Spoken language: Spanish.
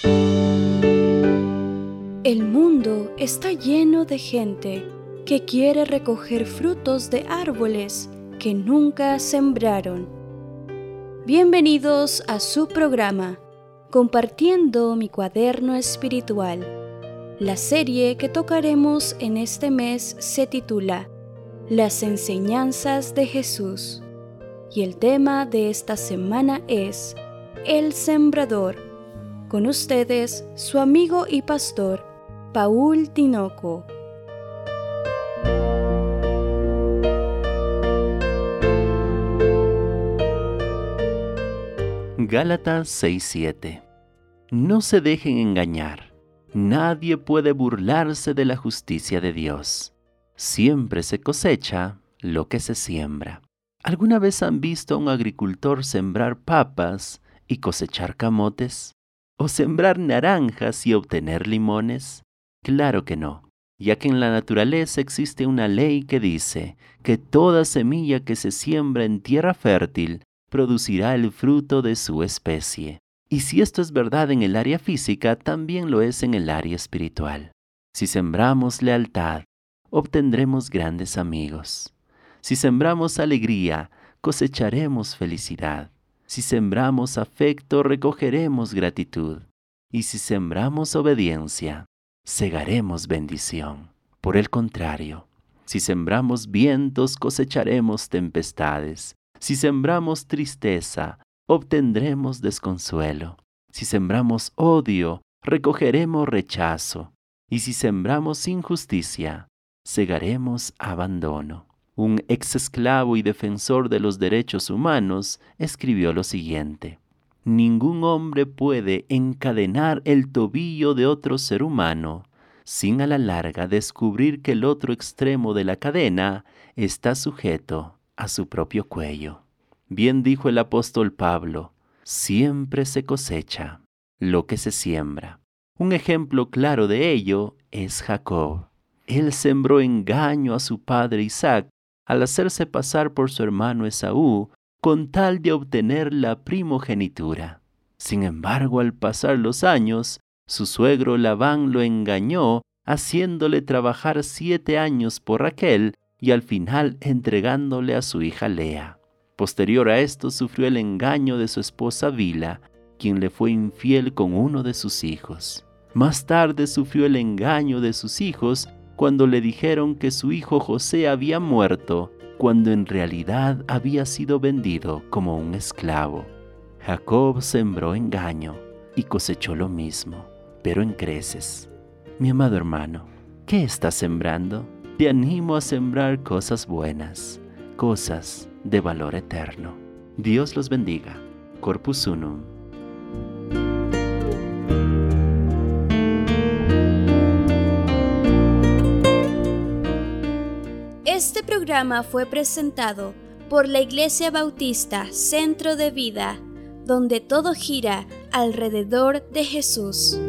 El mundo está lleno de gente que quiere recoger frutos de árboles que nunca sembraron. Bienvenidos a su programa, Compartiendo mi cuaderno espiritual. La serie que tocaremos en este mes se titula Las enseñanzas de Jesús. Y el tema de esta semana es El Sembrador. Con ustedes, su amigo y pastor, Paul Tinoco. Gálatas 6:7. No se dejen engañar. Nadie puede burlarse de la justicia de Dios. Siempre se cosecha lo que se siembra. ¿Alguna vez han visto a un agricultor sembrar papas y cosechar camotes? ¿O sembrar naranjas y obtener limones? Claro que no, ya que en la naturaleza existe una ley que dice que toda semilla que se siembra en tierra fértil producirá el fruto de su especie. Y si esto es verdad en el área física, también lo es en el área espiritual. Si sembramos lealtad, obtendremos grandes amigos. Si sembramos alegría, cosecharemos felicidad. Si sembramos afecto, recogeremos gratitud. Y si sembramos obediencia, segaremos bendición. Por el contrario, si sembramos vientos, cosecharemos tempestades. Si sembramos tristeza, obtendremos desconsuelo. Si sembramos odio, recogeremos rechazo. Y si sembramos injusticia, segaremos abandono. Un ex esclavo y defensor de los derechos humanos escribió lo siguiente: ningún hombre puede encadenar el tobillo de otro ser humano sin a la larga descubrir que el otro extremo de la cadena está sujeto a su propio cuello. Bien dijo el apóstol Pablo, siempre se cosecha lo que se siembra. Un ejemplo claro de ello es Jacob. Él sembró engaño a su padre Isaac al hacerse pasar por su hermano Esaú con tal de obtener la primogenitura. Sin embargo, al pasar los años, su suegro Labán lo engañó, haciéndole trabajar 7 años por Raquel y al final entregándole a su hija Lea. Posterior a esto sufrió el engaño de su esposa Bila, quien le fue infiel con uno de sus hijos. Más tarde sufrió el engaño de sus hijos cuando le dijeron que su hijo José había muerto, cuando en realidad había sido vendido como un esclavo. Jacob sembró engaño y cosechó lo mismo, pero en creces. Mi amado hermano, ¿qué estás sembrando? Te animo a sembrar cosas buenas, cosas de valor eterno. Dios los bendiga. Corpus Unum. Este programa fue presentado por la Iglesia Bautista Centro de Vida, donde todo gira alrededor de Jesús.